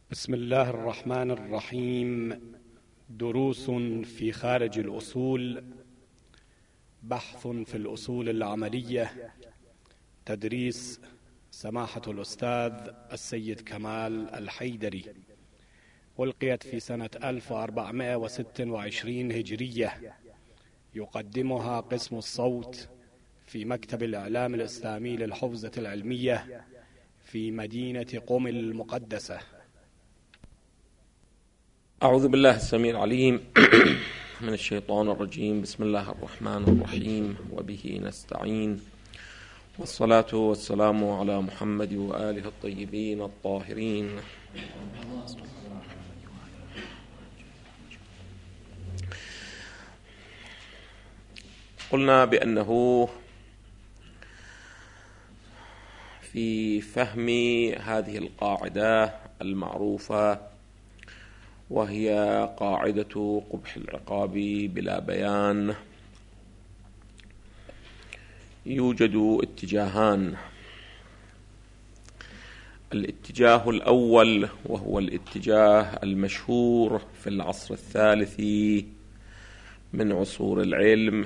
بسم الله الرحمن الرحيم. دروس في خارج الأصول، بحث في الأصول العملية، تدريس سماحة الأستاذ السيد كمال الحيدري. ألقيت في سنة 1426 هجرية. يقدمها قسم الصوت في مكتب الإعلام الإسلامي للحوزة العلمية في مدينة قم المقدسة. أعوذ بالله السميع العليم من الشيطان الرجيم. بسم الله الرحمن الرحيم، وبه نستعين، والصلاة والسلام على محمد وآله الطيبين الطاهرين. قلنا بأنه في فهم هذه القاعدة المعروفة، وهي قاعدة قبح العقاب بلا بيان، يوجد اتجاهان. الاتجاه الأول وهو الاتجاه المشهور في العصر الثالث من عصور العلم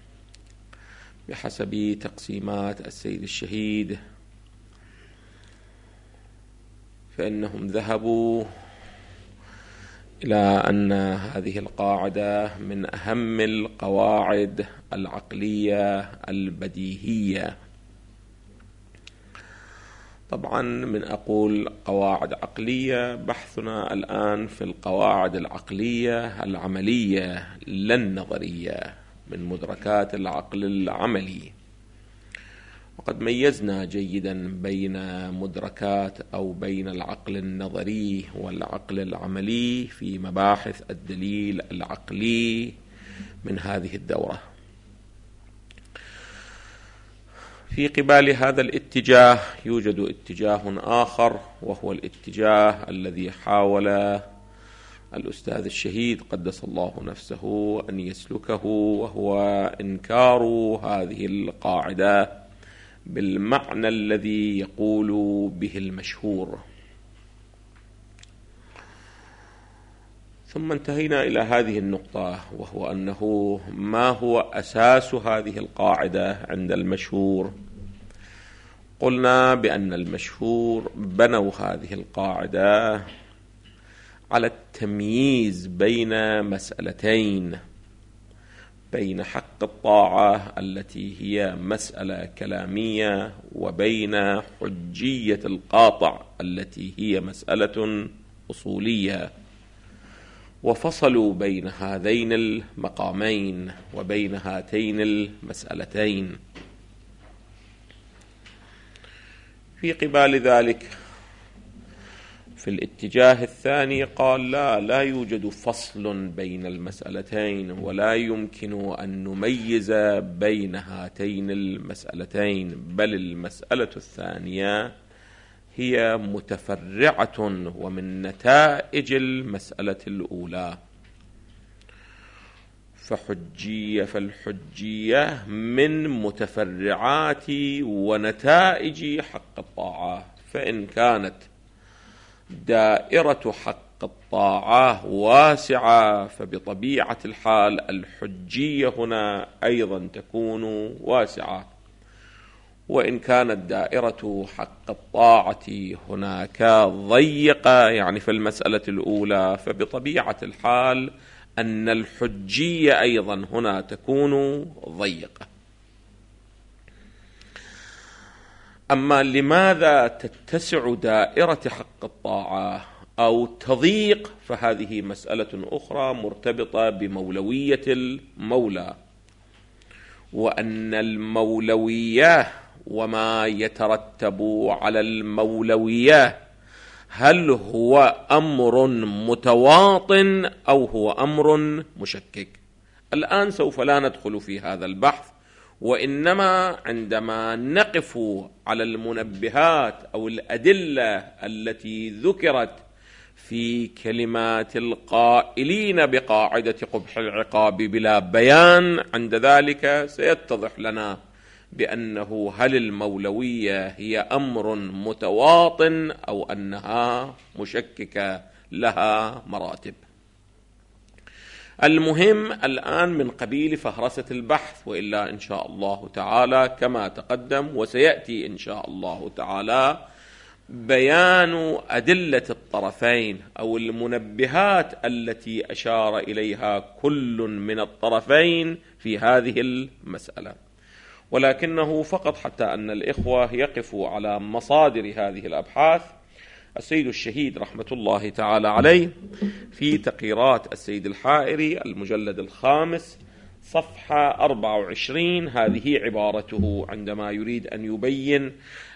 بحسب تقسيمات السيد الشهيد، فإنهم ذهبوا إلى أن هذه القاعدة من أهم القواعد العقلية البديهية. طبعا من أقول قواعد عقلية، بحثنا الآن في القواعد العقلية العملية لا النظرية، من مدركات العقل العملي. وقد ميزنا جيدا بين مدركات أو بين العقل النظري والعقل العملي في مباحث الدليل العقلي من هذه الدورة. في قبال هذا الاتجاه يوجد اتجاه آخر، وهو الاتجاه الذي حاول الأستاذ الشهيد قدس الله نفسه أن يسلكه، وهو إنكار هذه القاعدة بالمعنى الذي يقول به المشهور. ثم انتهينا إلى هذه النقطة، وهو أنه ما هو أساس هذه القاعدة عند المشهور. قلنا بأن المشهور بنوا هذه القاعدة على التمييز بين مسألتين، بين حق الطاعة التي هي مسألة كلامية، وبين حجية القاطع التي هي مسألة أصولية، وفصلوا بين هذين المقامين وبين هاتين المسألتين. في قبال ذلك في الاتجاه الثاني قال لا يوجد فصل بين المسألتين، ولا يمكن أن نميز بين هاتين المسألتين، بل المسألة الثانية هي متفرعة ومن نتائج الأولى. فالحجية من متفرعات ونتائج حق الطاعة، فإن كانت دائرة حق الطاعة واسعة فبطبيعة الحال الحجية هنا أيضا تكون واسعة، وإن كانت دائرة حق الطاعة هناك ضيقة، يعني في المسألة الأولى، فبطبيعة الحال أن الحجية أيضا هنا تكون ضيقة. أما لماذا تتسع دائرة حق الطاعة أو تضيق، فهذه مسألة أخرى مرتبطة بمولوية المولى، وأن المولوية وما يترتب على المولوية هل هو أمر متواطن أو هو أمر مشكك. الآن سوف لا ندخل في هذا البحث، وإنما عندما نقف على المنبهات أو الأدلة التي ذكرت في كلمات القائلين بقاعدة قبح العقاب بلا بيان، عند ذلك سيتضح لنا بأنه هل المولوية هي أمر متواطن أو أنها مشككة لها مراتب. المهم الآن من قبيل فهرسة البحث، وإلا إن شاء الله تعالى كما تقدم وسيأتي إن شاء الله تعالى بيان أدلة الطرفين أو المنبهات التي أشار إليها كل من الطرفين في هذه المسألة، ولكنه فقط حتى أن الإخوة يقفوا على مصادر هذه الأبحاث. السيد الشهيد رحمة الله تعالى عليه في تقريرات السيد الحائري المجلد 5 صفحة 24 هذه عبارته عندما يريد أن يبين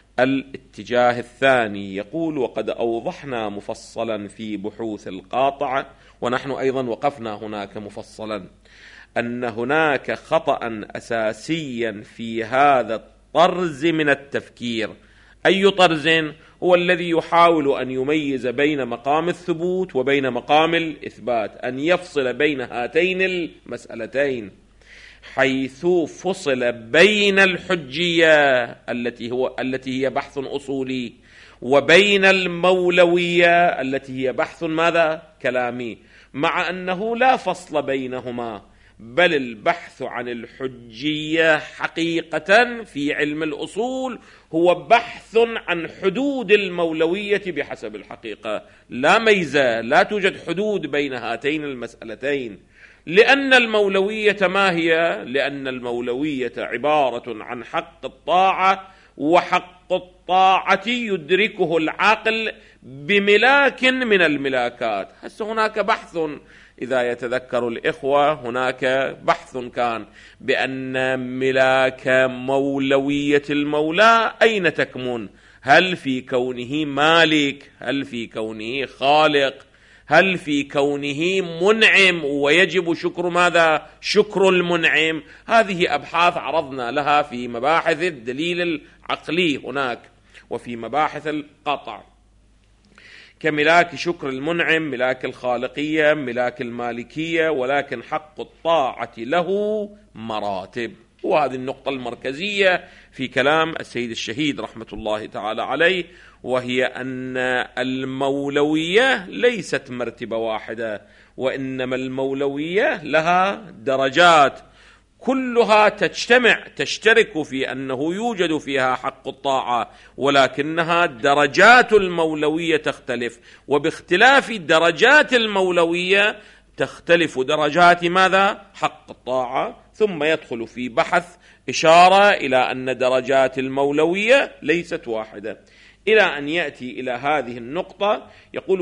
الاتجاه الثاني، يقول: وقد أوضحنا مفصلا في بحوث القاطعة، ونحن أيضا وقفنا هناك مفصلا، أن هناك خطأ أساسيا في هذا الطرز من التفكير. أي طرز؟ هو الذي يحاول أن يميز بين مقام الثبوت وبين مقام الإثبات، أن يفصل بين هاتين المسألتين، حيث فصل بين الحجية التي هي بحث أصولي وبين المولوية التي هي بحث ماذا؟ كلامي، مع أنه لا فصل بينهما، بل البحث عن الحجية حقيقة في علم الأصول هو بحث عن حدود المولوية بحسب الحقيقة، لا ميزة، لا توجد حدود بين هاتين المسألتين. لأن المولوية ما هي؟ لأن المولوية عبارة عن حق الطاعة، وحق الطاعة يدركه العقل بملاك من الملاكات. هسه هناك بحث، إذا يتذكر الإخوة هناك بحث كان بأن ملاك مولوية المولى أين تكمن؟ هل في كونه مالك؟ هل في كونه خالق؟ هل في كونه منعم ويجب شكر ماذا؟ شكر المنعم. هذه أبحاث عرضنا لها في مباحث الدليل العقلي هناك وفي مباحث القطع، كملاك شكر المنعم، ملاك الخالقية، ملاك المالكية، ولكن حق الطاعة له مراتب. وهذه النقطة المركزية في كلام السيد الشهيد رحمة الله تعالى عليه، وهي أن المولوية ليست مرتبة واحدة، وإنما المولوية لها درجات كلها تشترك في أنه يوجد فيها حق الطاعة، ولكنها درجات المولوية تختلف، وباختلاف درجات المولوية تختلف درجات ماذا؟ حق الطاعة. ثم يدخل في بحث إشارة إلى أن درجات المولوية ليست واحدة، إلى أن يأتي إلى هذه النقطة يقول: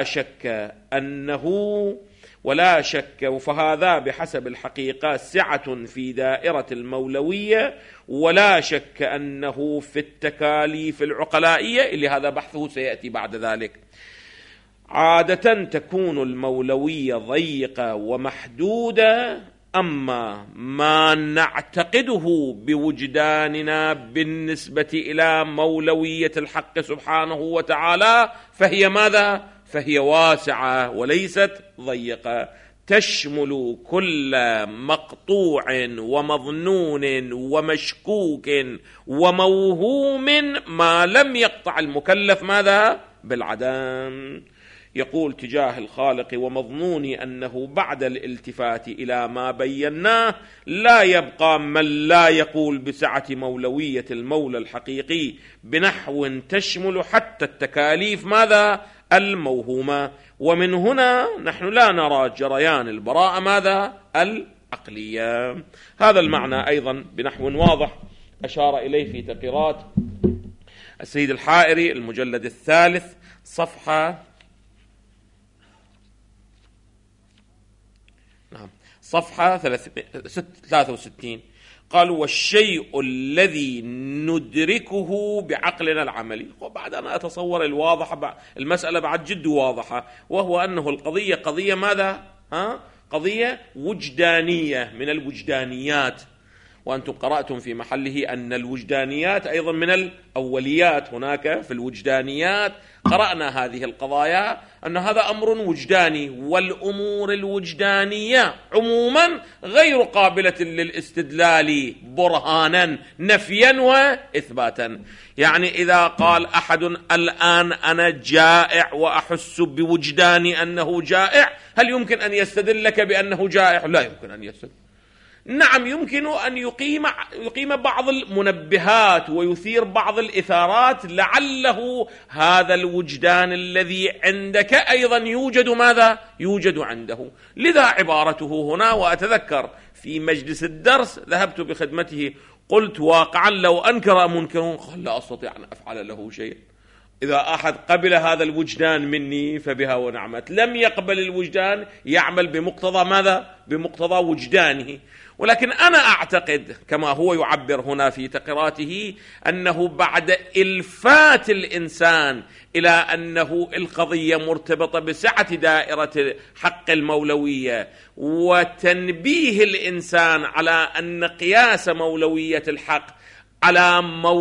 ولا شك فهذا بحسب الحقيقة سعة في دائرة المولوية، ولا شك أنه في التكاليف العقلائية اللي هذا بحثه سيأتي بعد ذلك عادة تكون المولوية ضيقة ومحدودة، أما ما نعتقده بوجداننا بالنسبة إلى مولوية الحق سبحانه وتعالى فهي ماذا؟ فهي واسعة وليست ضيقة، تشمل كل مقطوع ومظنون ومشكوك وموهوم ما لم يقطع المكلف ماذا؟ بالعدم. يقول تجاه الخالق: ومظنوني أنه بعد الالتفات إلى ما بيناه لا يبقى من لا يقول بسعة مولوية المولى الحقيقي بنحو تشمل حتى التكاليف ماذا؟ الموهومة. ومن هنا نحن لا نرى جريان البراءة ماذا؟ العقلية. هذا المعنى أيضا بنحو واضح أشار إليه في تقريرات السيد الحائري المجلد 3 صفحة 63. قالوا: والشيء الذي ندركه بعقلنا العملي. وبعد أنا أتصور الواضح المسألة بعد جد واضحة، وهو أنه القضية قضية ماذا؟ قضية وجدانية من الوجدانيات، وأنتم قرأتم في محله أن الوجدانيات أيضا من الأوليات. هناك في الوجدانيات قرأنا هذه القضايا أن هذا أمر وجداني، والأمور الوجدانية عموما غير قابلة للاستدلال برهانا نفيا وإثباتا. يعني إذا قال أحد الآن أنا جائع وأحس بوجداني أنه جائع، هل يمكن أن يستدل لك بأنه جائع؟ لا يمكن أن يستدل. نعم يمكن أن يقيم بعض المنبهات ويثير بعض الإثارات، لعله هذا الوجدان الذي عندك أيضا يوجد ماذا؟ يوجد عنده. لذا عبارته هنا، وأتذكر في مجلس الدرس ذهبت بخدمته قلت واقعا لو أنكر منكر قال لا أستطيع أن أفعل له شيء. إذا أحد قبل هذا الوجدان مني فبها ونعمت، لم يقبل الوجدان يعمل بمقتضى ماذا؟ بمقتضى وجدانه. ولكن أنا أعتقد كما هو يعبر هنا في تقراته أنه بعد إلفات الإنسان إلى أنه القضية مرتبطة بسعة دائرة حق المولوية، وتنبيه الإنسان على أن قياس مولوية الحق على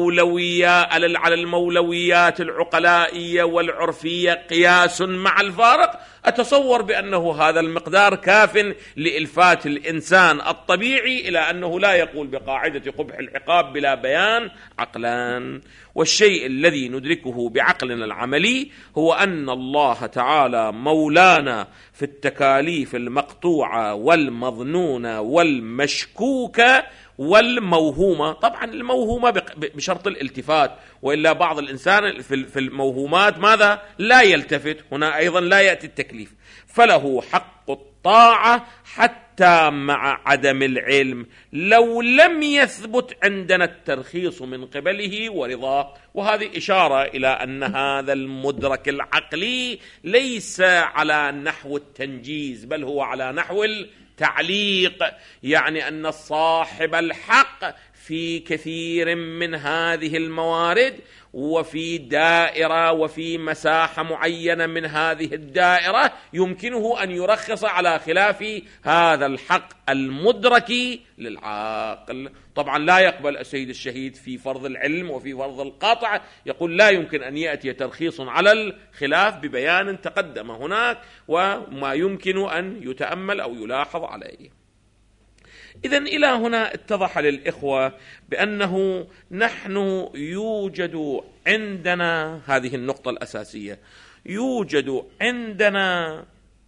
المولويات العقلائية والعرفية قياس مع الفارق، أتصور بأنه هذا المقدار كاف لإلفات الإنسان الطبيعي إلى أنه لا يقول بقاعدة قبح العقاب بلا بيان عقلان. والشيء الذي ندركه بعقلنا العملي هو أن الله تعالى مولانا في التكاليف المقطوعة والمظنونة والمشكوكة والموهومة. طبعا الموهومة بشرط الالتفات، وإلا بعض الإنسان في الموهومات ماذا؟ لا يلتفت. هنا أيضا لا يأتي التكليف، فله حق الطاعة حتى مع عدم العلم لو لم يثبت عندنا الترخيص من قبله ورضاه. وهذه إشارة إلى أن هذا المدرك العقلي ليس على نحو التنجيز، بل هو على نحو تعليق، يعني أن صاحب الحق في كثير من هذه الموارد وفي دائرة وفي مساحة معينة من هذه الدائرة يمكنه أن يرخص على خلاف هذا الحق المدرك للعاقل. طبعا لا يقبل السيد الشهيد في فرض العلم وفي فرض القطع، يقول لا يمكن أن يأتي ترخيص على الخلاف ببيان تقدم هناك وما يمكن أن يتأمل أو يلاحظ عليه. إذن إلى هنا اتضح للإخوة بأنه نحن يوجد عندنا هذه النقطة الأساسية، يوجد عندنا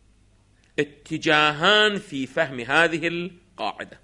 اتجاهان في فهم هذه القاعدة.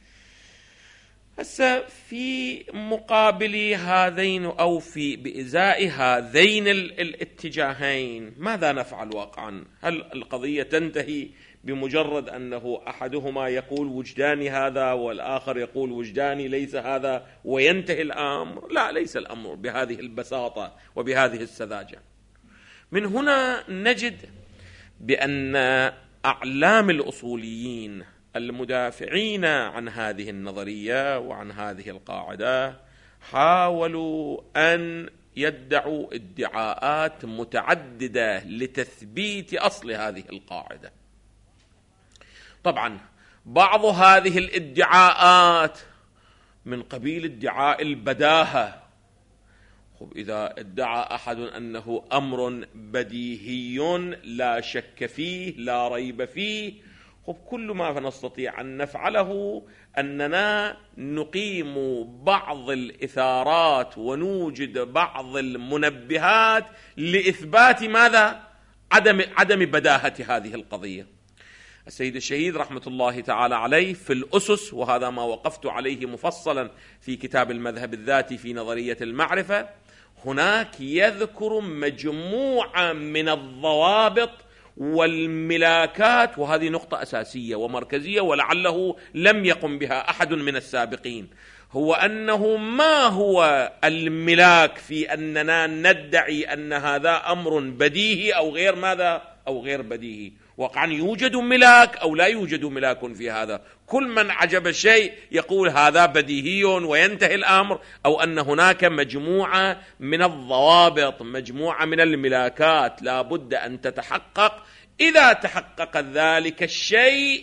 هسه في مقابل هذين أو في بإزاء هذين الاتجاهين ماذا نفعل واقعا؟ هل القضية تنتهي بمجرد أنه أحدهما يقول وجداني هذا والآخر يقول وجداني ليس هذا وينتهي الأمر؟ لا، ليس الأمر بهذه البساطة وبهذه السذاجة. من هنا نجد بأن أعلام الأصوليين المدافعين عن هذه النظرية وعن هذه القاعدة حاولوا أن يدعوا ادعاءات متعددة لتثبيت أصل هذه القاعدة. طبعا بعض هذه الادعاءات من قبيل ادعاء البداهة. إذا ادعى أحد أنه أمر بديهي لا شك فيه لا ريب فيه، كل ما نستطيع أن نفعله أننا نقيم بعض الإثارات ونوجد بعض المنبهات لإثبات ماذا؟ عدم بداهة هذه القضية. السيد الشهيد رحمة الله تعالى عليه في الأسس، وهذا ما وقفت عليه مفصلا في كتاب المذهب الذاتي في نظرية المعرفة، هناك يذكر مجموعة من الضوابط والملاكات، وهذه نقطة أساسية ومركزية ولعله لم يقم بها أحد من السابقين، هو أنه ما هو الملاك في أننا ندعي أن هذا أمر بديهي أو غير ماذا أو غير بديهي. واقعا يوجد ملاك أو لا يوجد ملاك في هذا. كل من عجب الشيء يقول هذا بديهي وينتهي الأمر، أو أن هناك مجموعة من الضوابط، مجموعة من الملاكات لا بد أن تتحقق. إذا تحقق ذلك الشيء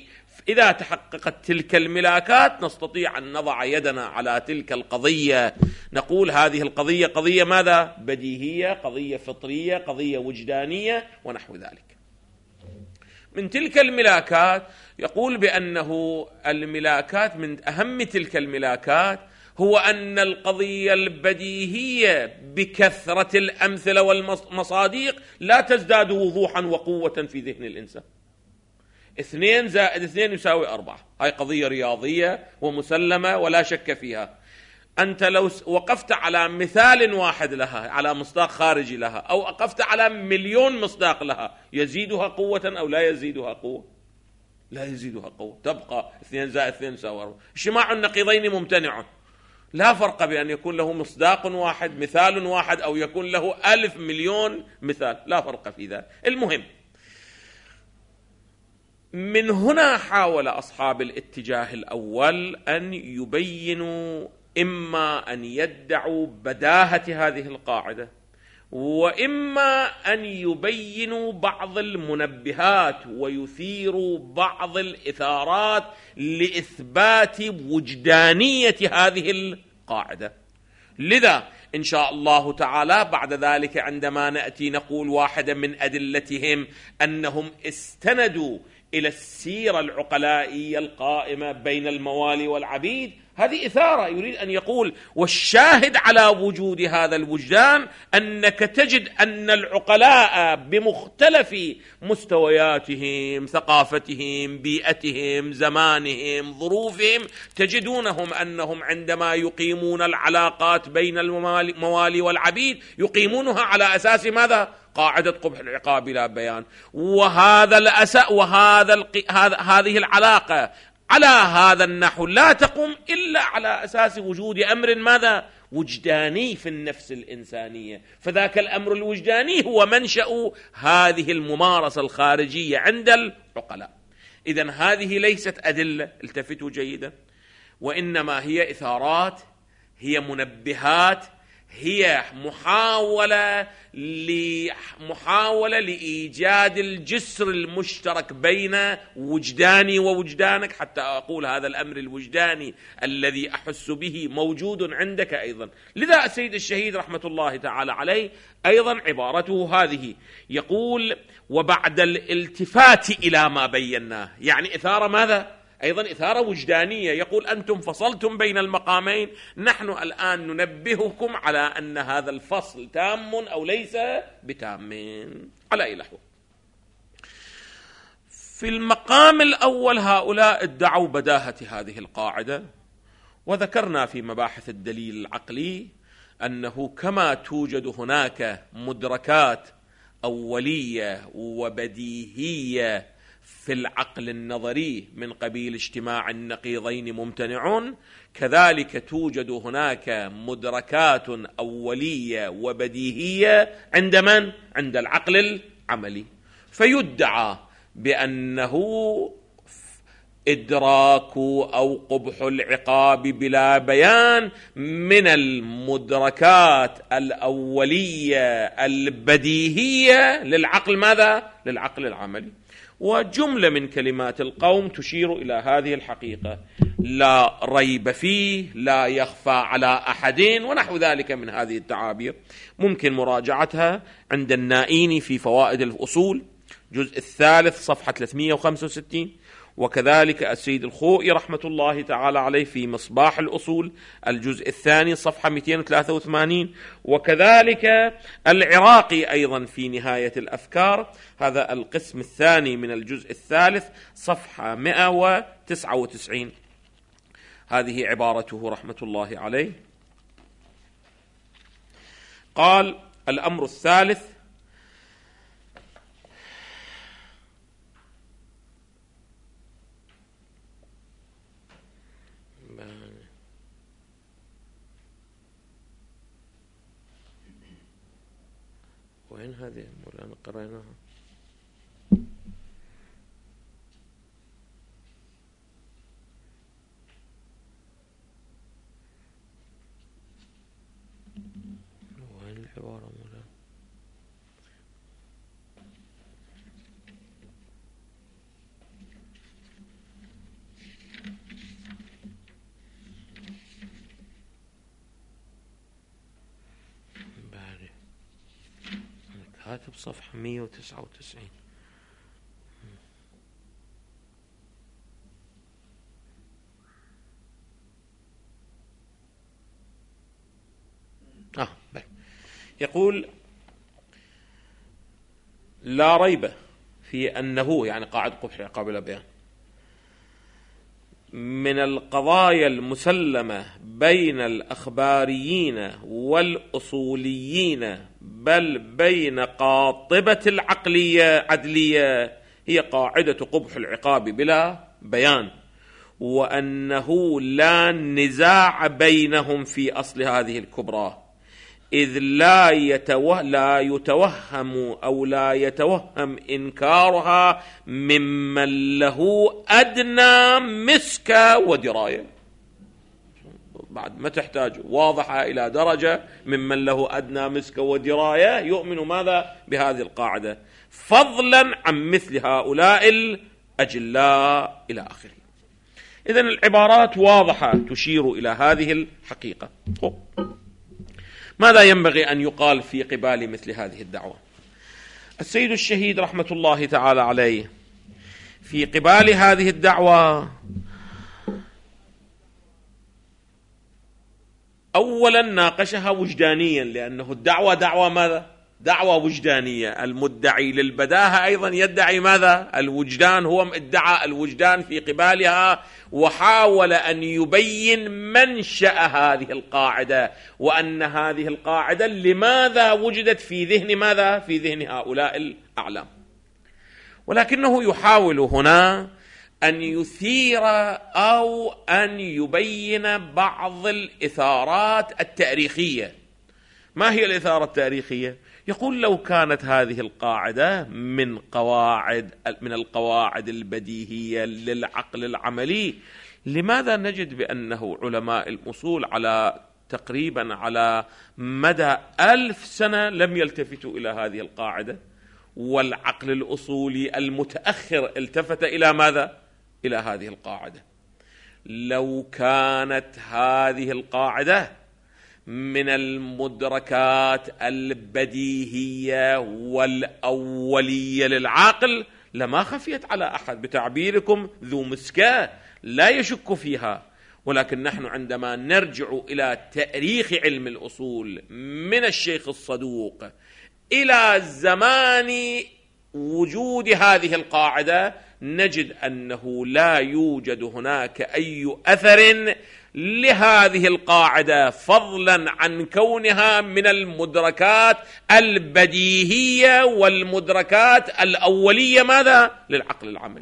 إذا تحققت تلك الملاكات نستطيع أن نضع يدنا على تلك القضية، نقول هذه القضية قضية ماذا؟ بديهية، قضية فطرية، قضية وجدانية ونحو ذلك. من تلك الملاكات يقول بأنه الملاكات من أهم تلك الملاكات هو أن القضية البديهية بكثرة الأمثلة والمصادق لا تزداد وضوحا وقوة في ذهن الإنسان. 2 زائد 2 يساوي 4، هاي قضية رياضية ومسلمة ولا شك فيها. أنت لو وقفت على مثال واحد لها، على مصداق خارجي لها، أو وقفت على مليون مصداق لها، يزيدها قوة أو لا يزيدها قوة؟ لا يزيدها قوة، تبقى 2 زائد 2 يساوي 4. اجتماع النقيضين ممتنع، لا فرق بأن يكون له مصداق واحد، مثال واحد، أو يكون له 1000 مليون مثال، لا فرق في ذلك. المهم، من هنا حاول أصحاب الاتجاه الأول أن يبينوا، إما أن يدعوا بداهة هذه القاعدة، وإما أن يبينوا بعض المنبهات ويثيروا بعض الإثارات لإثبات وجدانية هذه القاعدة. لذا إن شاء الله تعالى بعد ذلك عندما نأتي نقول واحدة من أدلتهم أنهم استندوا إلى السيرة العقلائية القائمة بين الموالي والعبيد، هذه إثارة. يريد أن يقول والشاهد على وجود هذا الوجدان أنك تجد أن العقلاء بمختلف مستوياتهم، ثقافتهم، بيئتهم، زمانهم، ظروفهم، تجدونهم أنهم عندما يقيمون العلاقات بين الموالي والعبيد يقيمونها على أساس ماذا؟ قاعدة قبح العقاب بلا بيان. وهذا الأساء هذه العلاقة على هذا النحو لا تقوم إلا على أساس وجود أمر ماذا؟ وجداني في النفس الإنسانية. فذاك الأمر الوجداني هو منشأ هذه الممارسة الخارجية عند العقلاء. إذن هذه ليست أدلة، التفتوا جيدا، وإنما هي إثارات، هي منبهات، هي محاولة لإيجاد الجسر المشترك بين وجداني ووجدانك، حتى أقول هذا الأمر الوجداني الذي أحس به موجود عندك أيضا. لذا السيد الشهيد رحمة الله تعالى عليه أيضا عبارته هذه، يقول وبعد الالتفات إلى ما بيناه، يعني إثارة ماذا؟ أيضا إثارة وجدانية. يقول أنتم فصلتم بين المقامين، نحن الآن ننبهكم على أن هذا الفصل تام أو ليس بتام. على أي نحو؟ في المقام الأول هؤلاء ادعوا بداهة هذه القاعدة، وذكرنا في مباحث الدليل العقلي أنه كما توجد هناك مدركات أولية وبديهية في العقل النظري من قبيل اجتماع النقيضين ممتنعون، كذلك توجد هناك مدركات أولية وبديهية عند من؟ عند العقل العملي. فيدعى بأنه إدراك أو قبح العقاب بلا بيان من المدركات الأولية البديهية للعقل ماذا؟ للعقل العملي. وجملة من كلمات القوم تشير إلى هذه الحقيقة، لا ريب فيه، لا يخفى على أحد، ونحو ذلك من هذه التعابير. ممكن مراجعتها عند النائيني في فوائد الأصول جزء 3 صفحة 365، وكذلك السيد الخوئي رحمة الله تعالى عليه في مصباح الأصول الجزء 2 صفحة 283، وكذلك العراقي أيضا في نهاية الأفكار، هذا القسم الثاني من الجزء 3 صفحة 199. هذه عبارته رحمة الله عليه. قال الأمر الثالث: وين هذه مولانا قرأناها؟ وين العبارة مولانا؟ كاتب صفحة 199. يقول: لا ريب في أنه، يعني قاعدة قبح العقاب بلا بيان، من القضايا المسلمة بين الأخباريين والأصوليين، بل بين قاطبة العقلية عدلية، هي قاعدة قبح العقاب بلا بيان، وأنه لا نزاع بينهم في أصل هذه الكبرى، إذ لا يتوهم أو لا يتوهم إنكارها ممن له أدنى مسكة ودراية. بعد ما تحتاج واضحة إلى درجة ممن له أدنى مسكة ودراية يؤمن ماذا بهذه القاعدة، فضلا عن مثل هؤلاء الأجلاء إلى آخره. إذن العبارات واضحة تشير إلى هذه الحقيقة. ماذا ينبغي أن يقال في قبال مثل هذه الدعوة؟ السيد الشهيد رحمة الله تعالى عليه في قبال هذه الدعوة أولا ناقشها وجدانيا، لأنه الدعوة دعوة ماذا؟ دعوة وجدانية. المدعي للبداهة أيضا يدعي ماذا؟ الوجدان. هو ادعى الوجدان في قبالها، وحاول أن يبين منشأ هذه القاعدة، وأن هذه القاعدة لماذا وجدت في ذهن ماذا؟ في ذهن هؤلاء الأعلام. ولكنه يحاول هنا أن يثير أو أن يبين بعض الإثارات التاريخية. ما هي الإثارة التاريخية؟ يقول: لو كانت هذه القاعدة من القواعد البديهية للعقل العملي، لماذا نجد بأنه علماء الأصول تقريبا على مدى 1000 سنة لم يلتفتوا إلى هذه القاعدة، والعقل الأصولي المتأخر التفت إلى ماذا؟ إلى هذه القاعدة. لو كانت هذه القاعدة من المدركات البديهية والأولية للعقل لما خفيت على أحد، بتعبيركم ذو مسكة لا يشك فيها. ولكن نحن عندما نرجع إلى تاريخ علم الأصول من الشيخ الصدوق إلى زمان وجود هذه القاعدة، نجد أنه لا يوجد هناك أي أثر لهذه القاعدة، فضلا عن كونها من المدركات البديهية والمدركات الأولية ماذا؟ للعقل العملي.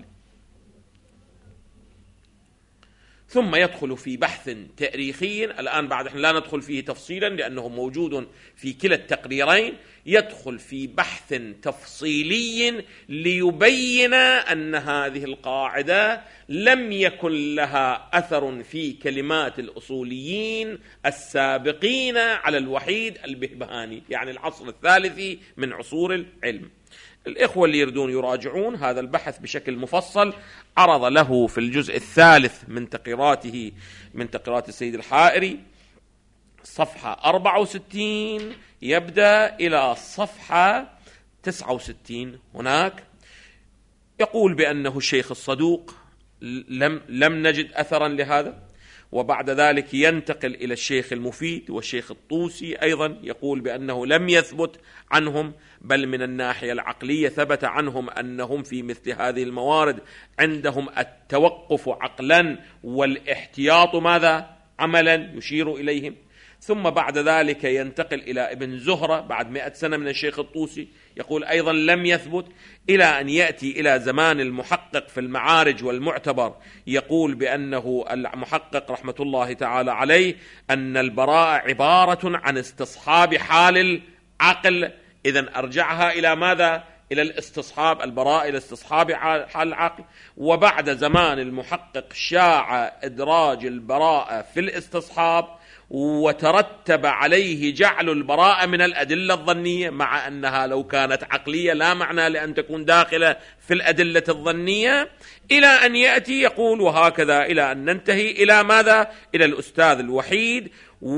ثم يدخل في بحث تاريخي الآن بعد لا ندخل فيه تفصيلا لأنه موجود في كلا التقريرين، يدخل في بحث تفصيلي ليبين أن هذه القاعدة لم يكن لها أثر في كلمات الأصوليين السابقين على الوحيد البهبهاني، يعني العصر الثالث من عصور العلم. الإخوة اللي يردون يراجعون هذا البحث بشكل مفصل، عرض له في الجزء الثالث من تقريراته من تقريرات السيد الحائري، صفحة 64 يبدأ إلى صفحة 69. هناك يقول بأنه الشيخ الصدوق لم نجد أثرا لهذا، وبعد ذلك ينتقل إلى الشيخ المفيد والشيخ الطوسي أيضا يقول بأنه لم يثبت عنهم، بل من الناحية العقلية ثبت عنهم أنهم في مثل هذه الموارد عندهم التوقف عقلا والاحتياط ماذا؟ عملا يشير إليهم. ثم بعد ذلك ينتقل إلى ابن زهرة بعد 100 سنة من الشيخ الطوسي، يقول أيضا لم يثبت، إلى أن يأتي إلى زمان المحقق في المعارج والمعتبر، يقول بأنه المحقق رحمة الله تعالى عليه أن البراءة عبارة عن استصحاب حال العقل. إذن أرجعها إلى ماذا؟ إلى الاستصحاب، البراءة إلى استصحاب حال العقل. وبعد زمان المحقق شاع إدراج البراءة في الاستصحاب، وترتب عليه جعل البراءة من الأدلة الظنية، مع أنها لو كانت عقلية لا معنى لأن تكون داخلة في الأدلة الظنية إلى أن يأتي يقول وهكذا إلى أن ننتهي إلى ماذا؟ إلى الأستاذ الوحيد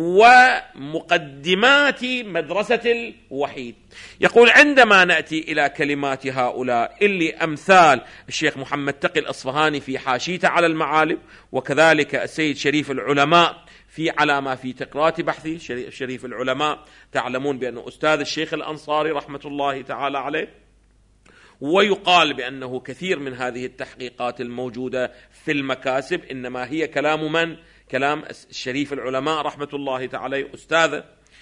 ومقدمات مدرسة الوحيد. يقول عندما نأتي إلى كلمات هؤلاء اللي أمثال الشيخ محمد تقي الأصفهاني في حاشيته على المعالم، وكذلك السيد شريف العلماء في على ما في تقرات بحثي. شريف العلماء تعلمون بأنه أستاذ الشيخ الأنصاري رحمة الله تعالى عليه، ويقال بأنه كثير من هذه التحقيقات الموجودة في المكاسب إنما هي كلام من؟ كلام الشريف العلماء رحمة الله تعالى أستاذه.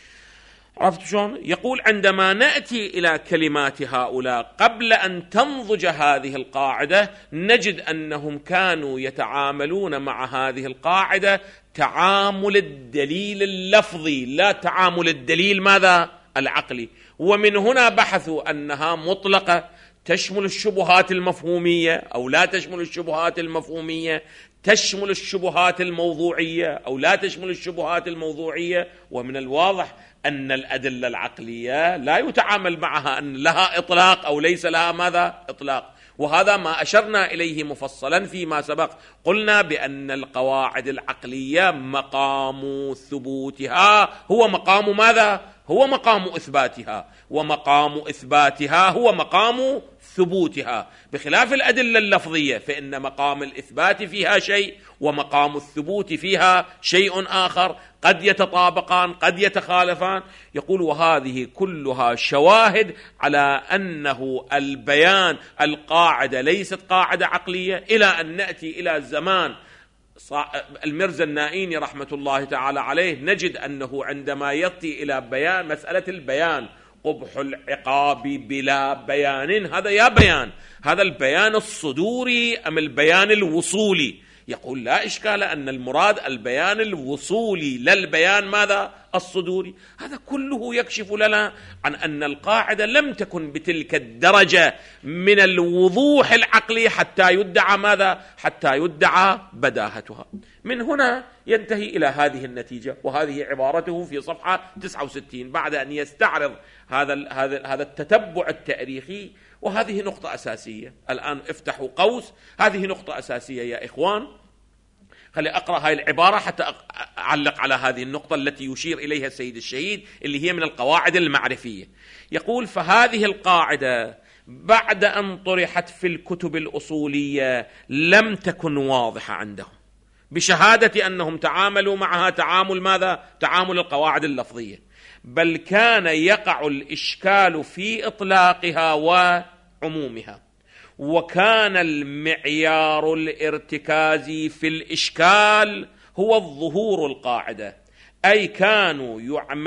عرفت شلون؟ يقول عندما نأتي إلى كلمات هؤلاء قبل أن تنضج هذه القاعدة نجد أنهم كانوا يتعاملون مع هذه القاعدة تعامل الدليل اللفظي لا تعامل الدليل ماذا؟ العقلي. ومن هنا بحثوا أنها مطلقة تشمل الشبهات المفهومية أو لا تشمل الشبهات المفهومية، تشمل الشبهات الموضوعية أو لا تشمل الشبهات الموضوعية. ومن الواضح أن الأدلة العقلية لا يتعامل معها أن لها إطلاق أو ليس لها ماذا؟ إطلاق. وهذا ما أشرنا إليه مفصلا فيما سبق. قلنا بأن القواعد العقلية مقام ثبوتها هو مقام ماذا؟ هو مقام إثباتها، ومقام إثباتها هو مقام ثبوتها، بخلاف الأدلة اللفظية فإن مقام الإثبات فيها شيء ومقام الثبوت فيها شيء آخر، قد يتطابقان قد يتخالفان. يقول وهذه كلها شواهد على أنه البيان القاعدة ليست قاعدة عقلية، إلى أن نأتي إلى الزمان المرزا النائيني رحمة الله تعالى عليه نجد أنه عندما يأتي إلى بيان مسألة البيان قبح العقاب بلا بيان، هذا يا بيان هذا البيان الصدوري أم البيان الوصولي؟ يقول لا إشكال أن المراد البيان الوصولي لا البيان ماذا؟ الصدوري. هذا كله يكشف لنا عن أن القاعدة لم تكن بتلك الدرجة من الوضوح العقلي حتى يدعى ماذا؟ حتى يدعى بداهتها. من هنا ينتهي إلى هذه النتيجة، وهذه عبارته في صفحة 69 بعد أن يستعرض هذا التتبع التاريخي. وهذه نقطة أساسية. الآن افتحوا قوس، هذه نقطة أساسية يا إخوان. خلي أقرأ هاي العبارة حتى أعلق على هذه النقطة التي يشير إليها السيد الشهيد اللي هي من القواعد المعرفية. يقول فهذه القاعدة بعد أن طرحت في الكتب الأصولية لم تكن واضحة عندهم، بشهادة أنهم تعاملوا معها تعامل ماذا؟ تعامل القواعد اللفظية، بل كان يقع الإشكال في إطلاقها وعمومها. وكان المعيار الارتكازي في الإشكال هو الظهور القاعدة، أي كانوا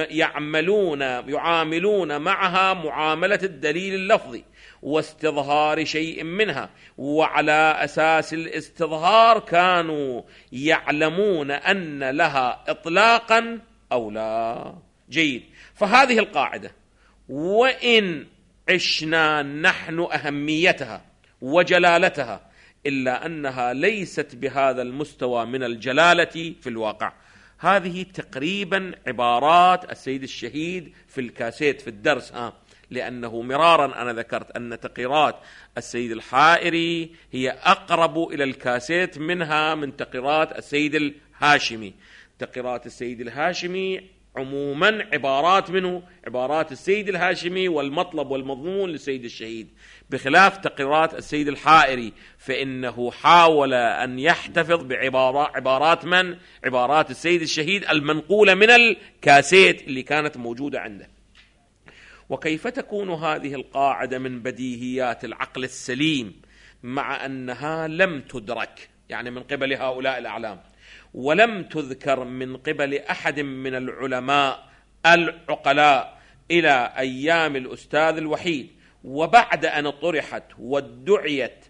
يعاملون معها معاملة الدليل اللفظي واستظهار شيء منها، وعلى أساس الاستظهار كانوا يعلمون أن لها إطلاقا أو لا. جيد. فهذه القاعدة وإن عشنا نحن أهميتها وجلالتها إلا أنها ليست بهذا المستوى من الجلالة في الواقع. هذه تقريبا عبارات السيد الشهيد في الكاسيت في الدرس، لأنه مرارا أنا ذكرت أن تقريرات السيد الحائري هي أقرب إلى الكاسيت منها من تقريرات السيد الهاشمي. تقريرات السيد الهاشمي عموما عبارات منه عبارات السيد الهاشمي والمطلب والمضمون للسيد الشهيد، بخلاف تقريرات السيد الحائري فإنه حاول أن يحتفظ بعبارات من؟ عبارات السيد الشهيد المنقولة من الكاسيت اللي كانت موجودة عنده. وكيف تكون هذه القاعدة من بديهيات العقل السليم مع أنها لم تدرك يعني من قبل هؤلاء الأعلام، ولم تذكر من قبل أحد من العلماء العقلاء إلى أيام الأستاذ الوحيد، وبعد أن طرحت وادعيت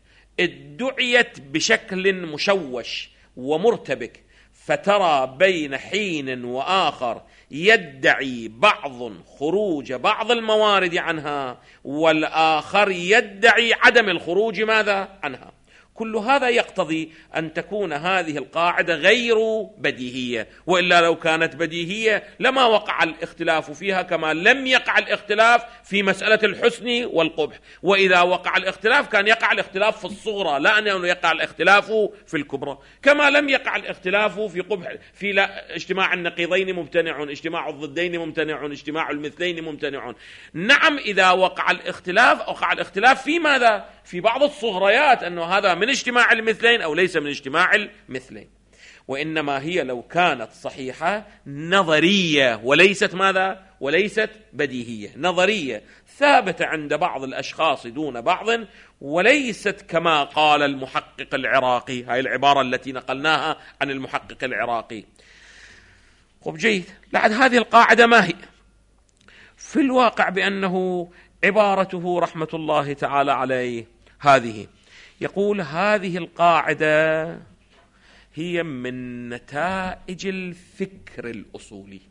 بشكل مشوش ومرتبك، فترى بين حين وآخر يدعي بعض خروج بعض الموارد عنها والآخر يدعي عدم الخروج ماذا عنها. كل هذا يقتضي أن تكون هذه القاعدة غير بديهية، وإلا لو كانت بديهية لما وقع الاختلاف فيها، كما لم يقع الاختلاف في مسألة الحسن والقبح. وإذا وقع الاختلاف كان يقع الاختلاف في الصغرى، لا أن يقع الاختلاف في الكبرى، كما لم يقع الاختلاف في قبح، في لا اجتماع النقيضين ممتنع، اجتماع الضدين ممتنع، اجتماع المثلين ممتنع. نعم، إذا وقع الاختلاف وقع الاختلاف في ماذا؟ في بعض الصغريات، أنه هذا من اجتماع المثلين أو ليس من اجتماع المثلين. وإنما هي لو كانت صحيحة نظرية وليست ماذا؟ وليست بديهية، نظرية ثابتة عند بعض الأشخاص دون بعض، وليست كما قال المحقق العراقي. هاي العبارة التي نقلناها عن المحقق العراقي. طب جيد، بعد هذه القاعدة ما هي؟ في الواقع بأنه عبارته رحمة الله تعالى عليه هذه، يقول هذه القاعدة هي من نتائج الفكر الأصولي،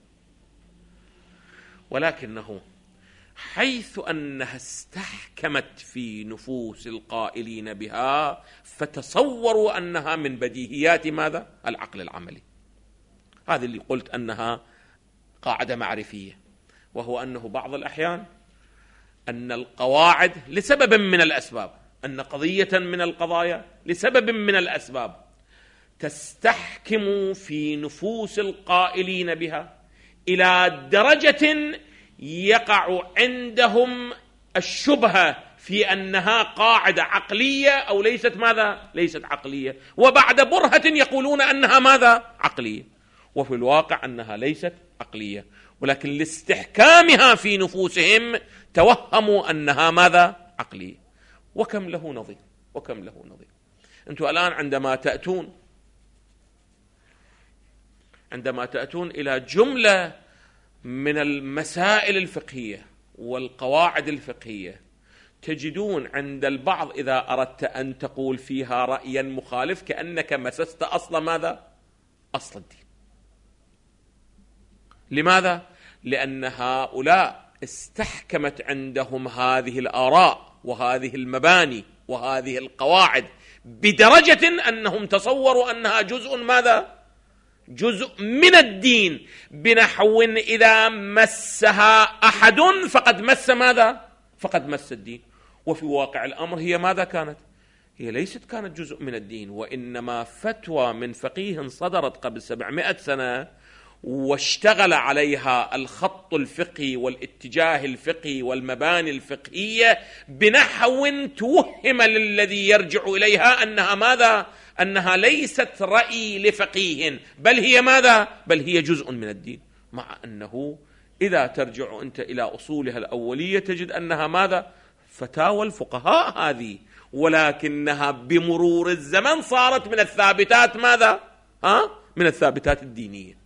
ولكنه حيث أنها استحكمت في نفوس القائلين بها فتصوروا أنها من بديهيات ماذا؟ العقل العملي. هذه اللي قلت أنها قاعدة معرفية، وهو أنه بعض الأحيان أن القواعد لسبب من الأسباب، أن قضية من القضايا لسبب من الأسباب تستحكم في نفوس القائلين بها إلى درجة يقع عندهم الشبهة في أنها قاعدة عقلية أو ليست ماذا؟ ليست عقلية، وبعد برهة يقولون أنها ماذا؟ عقلية، وفي الواقع أنها ليست عقلية، ولكن لاستحكامها في نفوسهم توهموا أنها ماذا؟ عقلية. وكم له نظير، وكم له نظير. أنتم الآن عندما تأتون إلى جملة من المسائل الفقهية والقواعد الفقهية، تجدون عند البعض إذا أردت أن تقول فيها رأيا مخالف كأنك مسست أصل ماذا؟ أصل الدين. لماذا؟ لأن هؤلاء استحكمت عندهم هذه الآراء وهذه المباني وهذه القواعد بدرجة أنهم تصوروا أنها جزء ماذا؟ جزء من الدين، بنحو إذا مسها أحد فقد مس ماذا؟ فقد مس الدين. وفي واقع الأمر هي ماذا كانت؟ هي ليست كانت جزء من الدين، وإنما فتوى من فقيه صدرت قبل 700 سنة واشتغل عليها الخط الفقهي والاتجاه الفقهي والمباني الفقهية بنحو توهم للذي يرجع إليها أنها ماذا؟ أنها ليست رأي لفقيه، بل هي ماذا؟ بل هي جزء من الدين، مع أنه إذا ترجع أنت إلى أصولها الأولية تجد أنها ماذا؟ فتاوى الفقهاء هذه، ولكنها بمرور الزمن صارت من الثابتات ماذا؟ من الثابتات الدينية،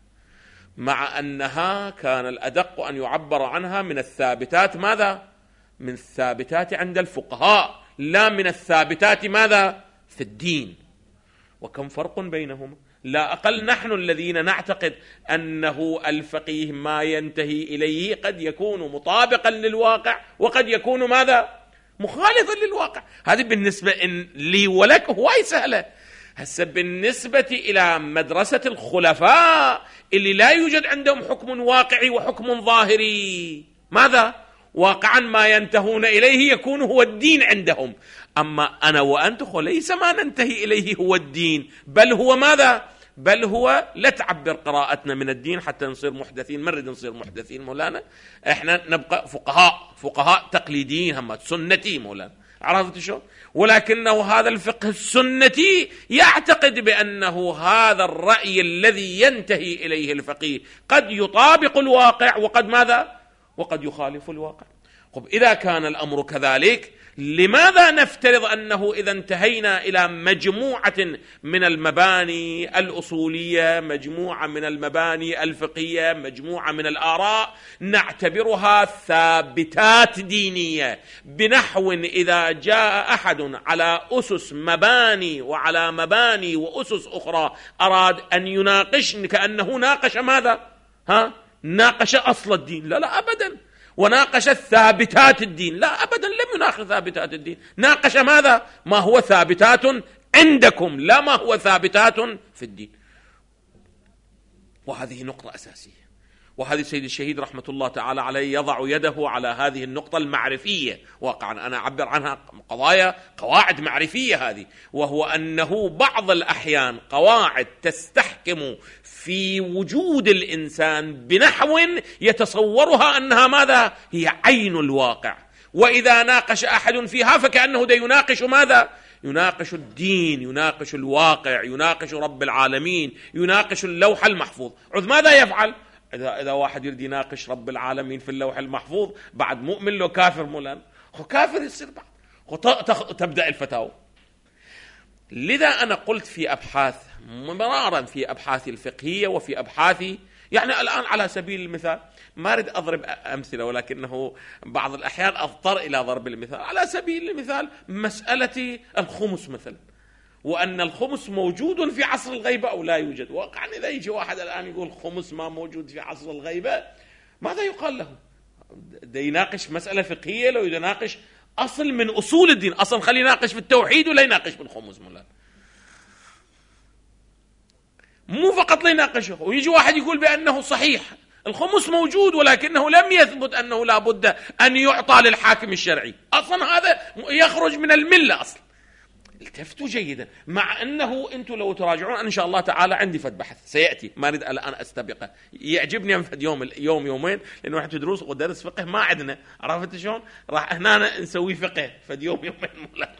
مع أنها كان الأدق أن يعبر عنها من الثابتات ماذا؟ من الثابتات عند الفقهاء، لا من الثابتات ماذا؟ في الدين. وكم فرق بينهما. لا أقل نحن الذين نعتقد أنه الفقيه ما ينتهي إليه قد يكون مطابقا للواقع وقد يكون ماذا؟ مخالفا للواقع. هذه بالنسبة لي ولك هواي سهلة. هسه بالنسبة إلى مدرسة الخلفاء اللي لا يوجد عندهم حكم واقعي وحكم ظاهري، ماذا؟ واقعا ما ينتهون إليه يكون هو الدين عندهم. أما أنا وأنت ليس ما ننتهي إليه هو الدين، بل هو ماذا؟ بل هو لا تعبر قراءتنا من الدين حتى نصير محدثين. مرد نصير محدثين مولانا، احنا نبقى فقهاء تقليديين، هم سنتي مولانا، عرفت شو؟ ولكنه هذا الفقه السنتي يعتقد بأنه هذا الرأي الذي ينتهي إليه الفقيه قد يطابق الواقع وقد ماذا؟ وقد يخالف الواقع. طب إذا كان الأمر كذلك، لماذا نفترض أنه إذا انتهينا إلى مجموعة من المباني الأصولية، مجموعة من المباني الفقهية، مجموعة من الآراء نعتبرها ثابتات دينية، بنحو إذا جاء أحد على أسس مباني وعلى مباني وأسس أخرى أراد أن يناقشن كأنه ناقش ماذا؟ ناقش أصل الدين؟ لا أبدا. وناقش ثابتات الدين؟ لا أبدا، لم يناقش ثابتات الدين، ناقش ماذا؟ ما هو ثابتات عندكم لا ما هو ثابتات في الدين. وهذه نقطة أساسية، وهذه سيد الشهيد رحمة الله تعالى عليه يضع يده على هذه النقطة المعرفية، واقعا أنا أعبر عنها قواعد معرفية هذه، وهو أنه بعض الأحيان قواعد تستحكم في وجود الإنسان بنحو يتصورها أنها ماذا؟ هي عين الواقع، وإذا ناقش أحد فيها فكأنه يناقش ماذا؟ يناقش الدين، يناقش الواقع، يناقش رب العالمين، يناقش اللوح المحفوظ. عذ ماذا يفعل؟ إذا واحد يريد يناقش رب العالمين في اللوح المحفوظ بعد مؤمن له كافر مولانا، هو كافر يصير بعد تبدأ الفتاوى. لذا أنا قلت في أبحاث مرارا، في أبحاثي الفقهية وفي أبحاثي، يعني الآن على سبيل المثال ما أريد أضرب أمثلة ولكنه بعض الأحيان أضطر إلى ضرب المثال. على سبيل المثال مسألة الخمس مثلا، وأن الخمس موجود في عصر الغيبة أو لا يوجد. واقعا إذا يجي واحد الآن يقول خمس ما موجود في عصر الغيبة، ماذا يقال له؟ ده يناقش مسألة فقهية، لو يناقش أصل من أصول الدين، أصلا خلي يناقش في التوحيد ولا يناقش بالخمس مولانا، مو فقط لا يناقشه. ويجي واحد يقول بأنه صحيح الخمس موجود ولكنه لم يثبت أنه لا بد أن يعطى للحاكم الشرعي، أصلا هذا يخرج من الملة أصلا. التفتوا جيدا، مع أنه أنتم لو تراجعون إن شاء الله تعالى عندي فد بحث سيأتي، ما أريد الآن أستبقه، يعجبني أنفد يومين، لأنه نحن تدرس ودرس فقه ما عندنا، عرفت شلون؟ راح هنا نسوي فقه فد يومين مولانا.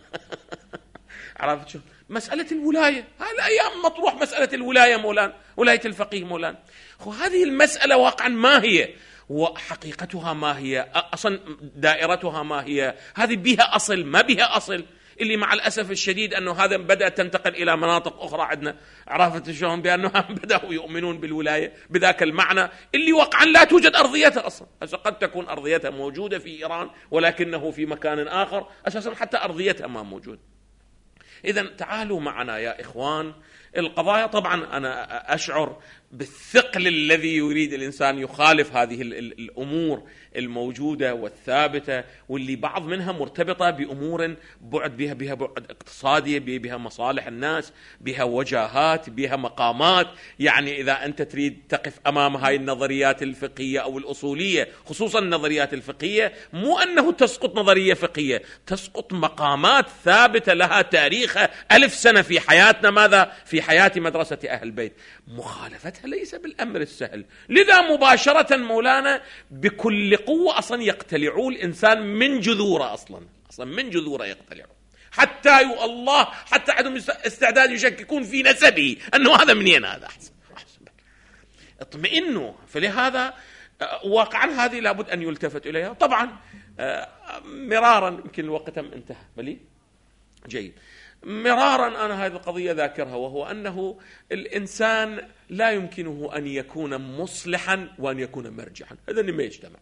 عرفت شلون؟ مسألة الولاية هالأيام مطروح، مسألة الولاية مولانا، ولاية الفقيه مولانا. هذه المسألة واقعا ما هي، وحقيقتها ما هي، أصلا دائرتها ما هي، هذه بها أصل ما بها أصل، اللي مع الأسف الشديد أنه هذا بدأت تنتقل إلى مناطق أخرى عندنا، عرفت شلون؟ بأنهم بدأوا يؤمنون بالولاية بذاك المعنى اللي واقعا لا توجد أرضيتها أصلا. قد تكون أرضيتها موجودة في إيران ولكنه في مكان آخر أساسا حتى أرضيتها ما موجود. إذن تعالوا معنا يا إخوان، القضايا طبعا أنا أشعر بالثقل الذي يريد الإنسان يخالف هذه الأمور الموجودة والثابتة، واللي بعض منها مرتبطة بأمور بها بعد اقتصادي، بها مصالح الناس، بها وجاهات، بها مقامات. يعني إذا أنت تريد تقف أمام هاي النظريات الفقهية أو الأصولية، خصوصا النظريات الفقهية، مو أنه تسقط نظرية فقهية، تسقط مقامات ثابتة لها تاريخ 1000 سنة في حياتنا، ماذا؟ في حياة مدرسة أهل البيت. مخالفتها ليس بالأمر السهل. لذا مباشرة مولانا بكل قوة أصلا يقتلعوا الإنسان من جذوره، أصلا من جذوره يقتلعوا، حتى الله حتى عندهم استعداد يشككون في نسبه أنه هذا منين هذا. أحسن اطمئنوا. فلهذا واقعا هذه لابد أن يلتفت إليها. طبعا مرارا، يمكن الوقت انتهى بلي جيد، مرارا أنا هذه القضية ذاكرها، وهو أنه الإنسان لا يمكنه أن يكون مصلحا وأن يكون مرجعا، هذا ما يجتمع.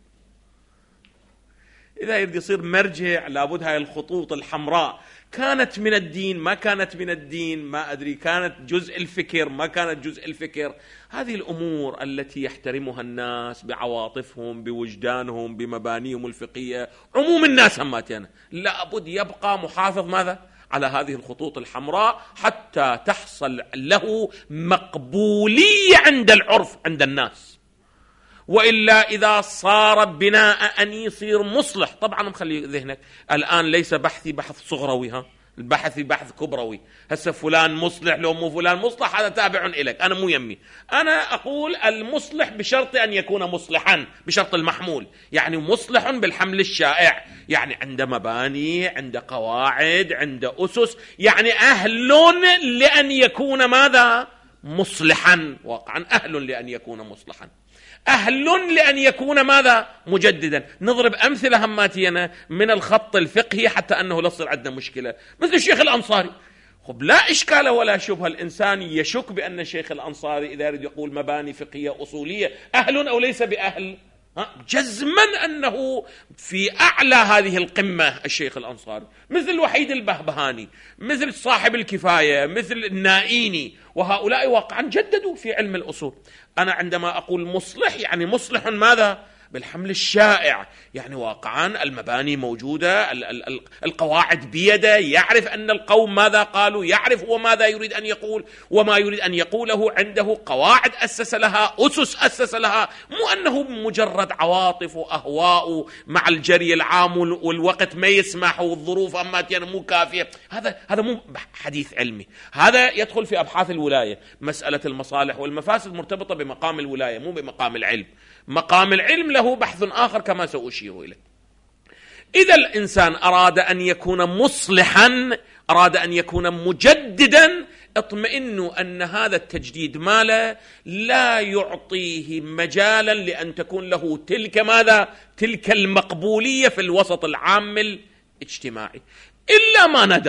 إذا يريد يصير مرجع لابد هاي الخطوط الحمراء كانت من الدين ما كانت من الدين، ما أدري، كانت جزء الفكر ما كانت جزء الفكر. هذه الأمور التي يحترمها الناس بعواطفهم بوجدانهم بمبانيهم الفقهية، عموم الناس هماتنا، لابد يبقى محافظ ماذا؟ على هذه الخطوط الحمراء حتى تحصل له مقبولية عند العرف عند الناس. وإلا إذا صار بناء أن يصير مصلح، طبعا مخلي ذهنك الآن ليس بحثي بحث صغروي، البحث بحث كبروي. هسه فلان مصلح لو مو فلان مصلح هذا تابع إليك، أنا مو يمي. أنا أقول المصلح بشرط أن يكون مصلحا، بشرط المحمول، يعني مصلح بالحمل الشائع، يعني عند مباني، عند قواعد، عند أسس، يعني أهل لأن يكون ماذا؟ مصلحا. واقعا أهل لأن يكون مصلحا، أهل لأن يكون ماذا؟ مجددا. نضرب أمثلة هماتينا من الخط الفقهي حتى أنه لا تصير عندنا مشكلة، مثل الشيخ الأنصاري. خب لا إشكال ولا شبهة، الإنسان يشك بأن الشيخ الأنصاري إذا يريد يقول مباني فقهية أصولية أهل أو ليس بأهل، جزما أنه في أعلى هذه القمة الشيخ الأنصاري، مثل وحيد البهبهاني، مثل صاحب الكفاية، مثل النائيني، وهؤلاء واقعا جددوا في علم الأصول. أنا عندما أقول مصلح يعني مصلح ماذا؟ بالحمل الشائع، يعني واقعا المباني موجودة، القواعد بيده، يعرف أن القوم ماذا قالوا، يعرف هو ماذا يريد أن يقول وما يريد أن يقوله، عنده قواعد أسس لها، أسس أسس لها، مو أنه مجرد عواطف وأهواء مع الجري العام والوقت ما يسمح والظروف أماتيا مو كافية. هذا مو حديث علمي، هذا يدخل في أبحاث الولاية. مسألة المصالح والمفاسد مرتبطة بمقام الولاية مو بمقام العلم. مقام العلم له بحث آخر كما سأشير إليه. إذا الإنسان أراد أن يكون مصلحا، أراد أن يكون مجددا، اطمئنوا أن هذا التجديد ماله لا يعطيه مجالا لأن تكون له تلك ماذا؟ تلك المقبولية في الوسط العام الاجتماعي، إلا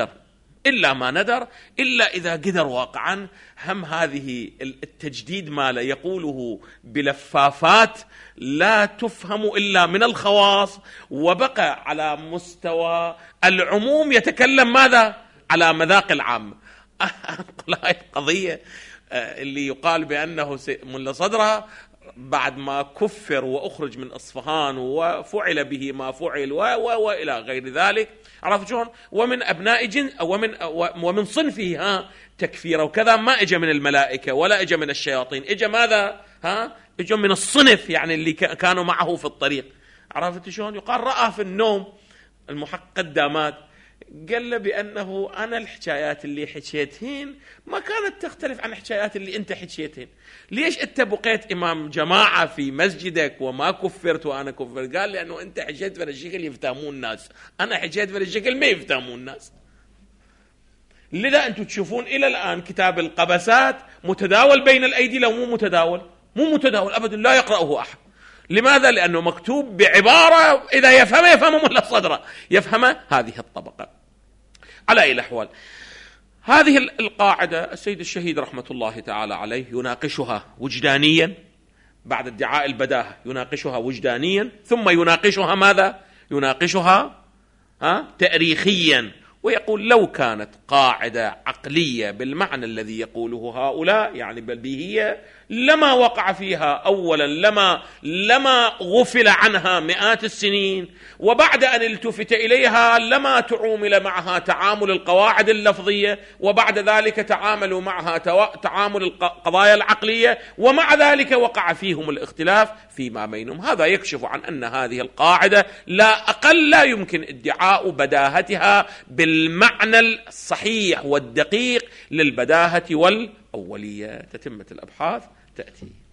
ما ندر إلا إذا قدر واقعا هم هذه التجديد ماله يقوله بلفافات لا تفهم إلا من الخواص، وبقى على مستوى العموم يتكلم ماذا؟ على مذاق العام. أنقل هاي القضية اللي يقال بأنه ملا صدرها بعد ما كفر وأخرج من أصفهان وفعل به ما فعل وإلى غير ذلك، عرفت شلون؟ ومن أبناء جنس ومن صنفه تكفيره وكذا، ما إجا من الملائكة ولا إجا من الشياطين، إجا ماذا؟ إجا من الصنف، يعني اللي كانوا معه في الطريق، عرفت شلون؟ يقال رأى في النوم المحقق الدامات قال له بأنه أنا الحكايات اللي حكيتهن ما كانت تختلف عن الحكايات اللي أنت حكيتهن، ليش أنت بقيت إمام جماعة في مسجدك وما كفرت وأنا كفرت؟ قال لأنه أنت حكيت بالشكل يفتهمون الناس، أنا حكيت بالشكل ما يفتهمون الناس. لذا أنتم تشوفون إلى الآن كتاب القبسات متداول بين الأيدي، لو مو متداول أبدا، لا يقرأه أحد. لماذا؟ لأنه مكتوب بعبارة إذا يفهم ملا صدره، يفهم هذه الطبقة. على أي الأحوال هذه القاعدة السيد الشهيد رحمة الله تعالى عليه يناقشها وجدانيا بعد ادعاء البداهة، يناقشها وجدانيا، ثم يناقشها ماذا؟ يناقشها تاريخيا، ويقول لو كانت قاعدة عقلية بالمعنى الذي يقوله هؤلاء، يعني بل به، لما وقع فيها أولا، لما غفل عنها مئات السنين، وبعد أن التفت إليها لما تعامل معها تعامل القواعد اللفظية، وبعد ذلك تعاملوا معها تعامل القضايا العقلية، ومع ذلك وقع فيهم الاختلاف فيما بينهم. هذا يكشف عن أن هذه القاعدة لا أقل لا يمكن ادعاء بداهتها بالمعنى الصحيح والدقيق للبداهة والأولية. تتمة الأبحاث تأتي.